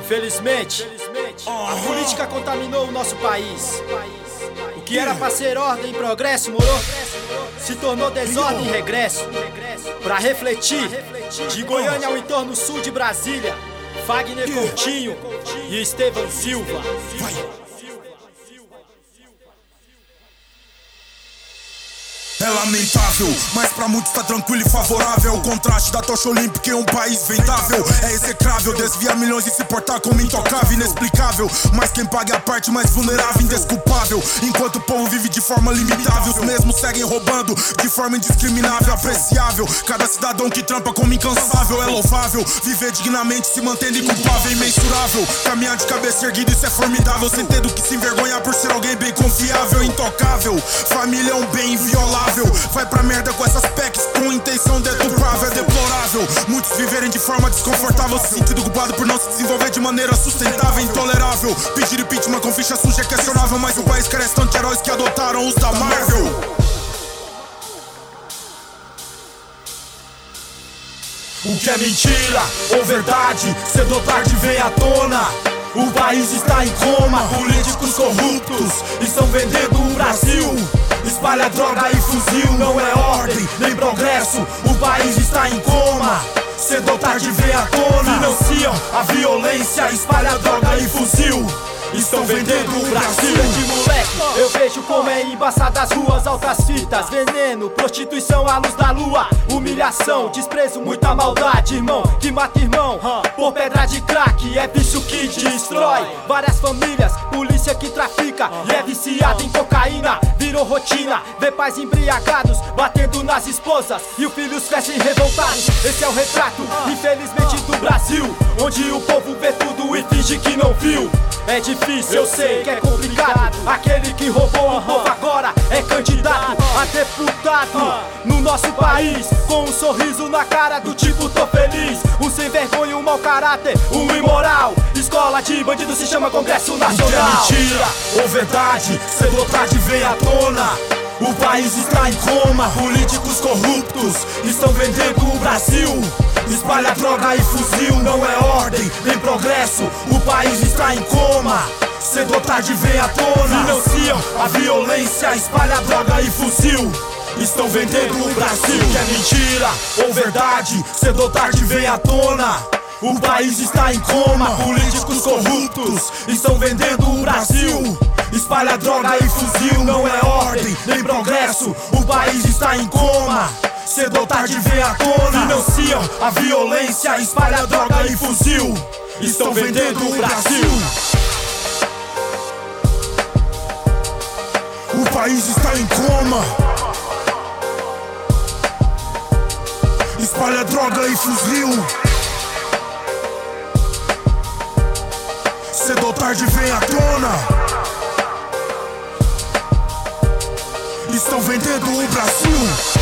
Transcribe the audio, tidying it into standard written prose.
Infelizmente, a política contaminou o nosso país. O que era pra ser ordem e progresso, moro? Se tornou desordem e regresso. Pra refletir, de Goiânia ao entorno sul de Brasília, Wagner Coutinho e Estevão Silva. É lamentável, mas pra muitos tá tranquilo e favorável. O contraste da tocha olímpica em um país vendável é execrável, desvia milhões e se portar como intocável, inexplicável. Mas quem paga é a parte mais vulnerável, indesculpável. Enquanto o povo vive de forma limitável, os mesmos seguem roubando de forma indiscriminável, apreciável. Cada cidadão que trampa como incansável é louvável. Viver dignamente, se mantendo inculpável, é imensurável. Caminhar de cabeça erguida, isso é formidável, sem ter do que se envergonhar por ser alguém bem confiável, intocável. Família é um bem inviolável. Vai pra merda com essas PECs com intenção detuprável, é deplorável. Muitos viverem de forma desconfortável, se sentindo culpado por não se desenvolver de maneira sustentável, intolerável. Pedir impeachment com ficha suja é questionável, mas o país carece tanto de heróis que adotaram os da Marvel. O que é mentira ou verdade, cedo ou tarde vem à tona. O país está em coma, políticos corruptos estão vendendo o Brasil. Espalha droga e fuzil, não é ordem nem progresso. O país está em coma, cedo ou tarde vem à tona. Financiam a violência, espalha droga e fuzil. Estão vendendo o Brasil. De moleque, eu vejo como é embaçada as ruas, altas fitas, veneno, prostituição à luz da lua, humilhação, desprezo, muita maldade, irmão, que mata irmão por pedra de crack, é bicho que destrói várias famílias, polícia que trafica e é viciada em cocaína, virou rotina, vê pais embriagados, batendo nas esposas e os filhos crescem revoltados. Esse é o retrato, infelizmente, do Brasil, onde o povo vê tudo e finge que não viu. É difícil, eu sei que é complicado. Aquele que roubou o povo agora é candidato a deputado no nosso país, com um sorriso na cara do tipo tô feliz. Um sem vergonha, um mau caráter, um imoral. Escola de bandido se chama Congresso Nacional. O que é mentira ou verdade, cedo ou tarde vem à tona. O país está em coma, políticos corruptos estão vendendo o Brasil. Espalha droga e fuzil, não é ordem nem progresso. O país está em coma, cedo ou tarde vem à tona. Financiam a violência, espalha droga e fuzil. Estão vendendo o Brasil. Que é mentira ou verdade, cedo ou tarde vem à tona. O país está em coma, políticos corruptos estão vendendo o Brasil. Espalha droga e fuzil, não é ordem nem progresso. O país está em coma, cedo ou tarde vem à tona. Financiam a violência, espalha droga e fuzil. Estão vendendo o Brasil. O país está em coma, espalha droga e fuzil. Cedo ou tarde vem à tona. Estão vendendo o Brasil.